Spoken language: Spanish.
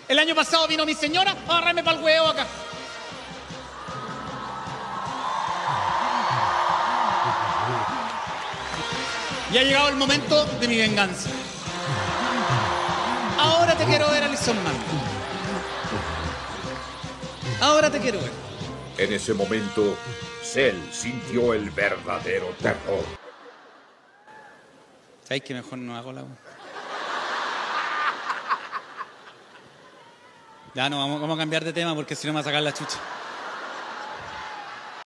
El año pasado vino mi señora a agarrarme pa'l huevo acá. Y ha llegado el momento de mi venganza. Ahora te quiero ver, Alison Man. Ahora te quiero ver. En ese momento, Cell sintió el verdadero terror. ¿Sabes que mejor no hago la... Ya no, vamos a cambiar de tema porque si no me va a sacar la chucha.